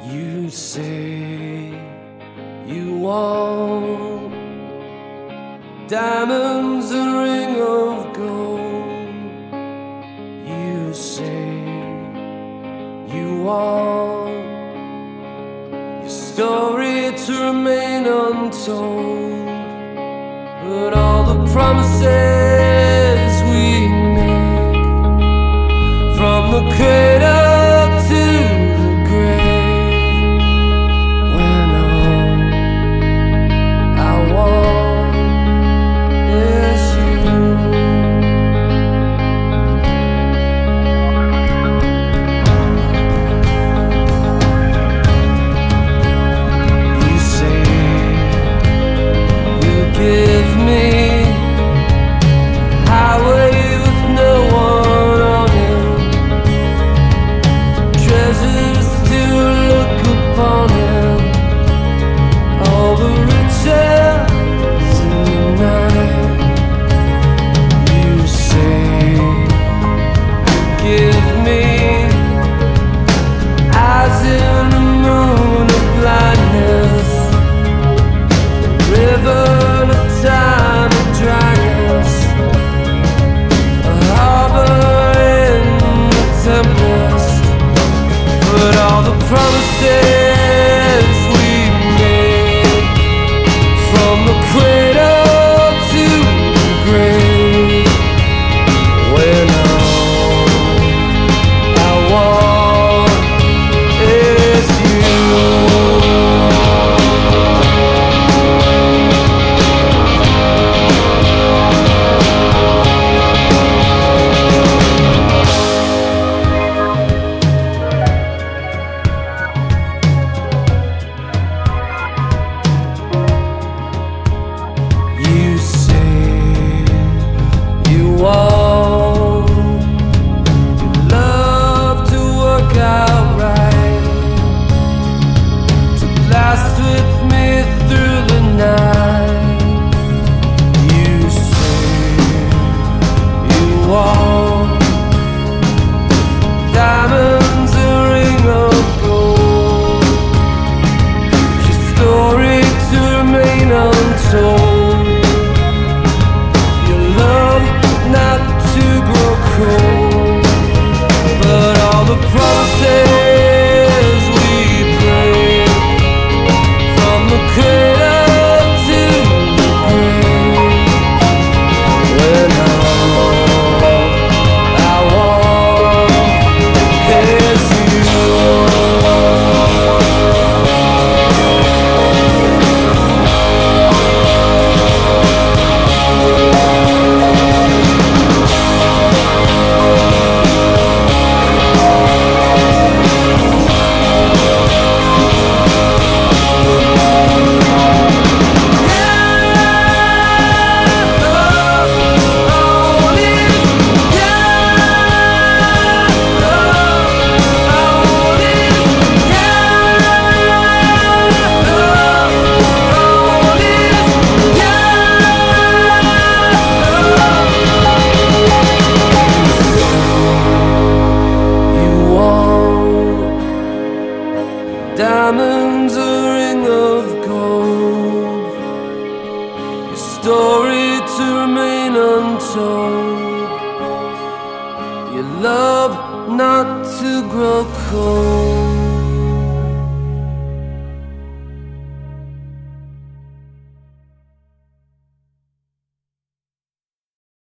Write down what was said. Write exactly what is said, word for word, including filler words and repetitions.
You say you want diamonds and ring of gold. You say you want your story to remain untold, but all the promises we make, from the cradle to the grave, when all I want is you. You say you give me a highway with no one on it, treasures to look upon it, all the riches in the night. You say, give me eyes in the moon of blindness, a river of time of dryness, a harbor in the tempest, but all the promises we made, from the cradle to the grave, when all I want is you. You say you want your love to work out right, to last with me through the night. You say you want diamonds and ring of gold, your story to remain untold, your love not to grow cold, but all the promises we break, from the cradle to the grave, when all I want is you. Diamonds, a ring of gold, your story to remain untold, your love not to grow cold.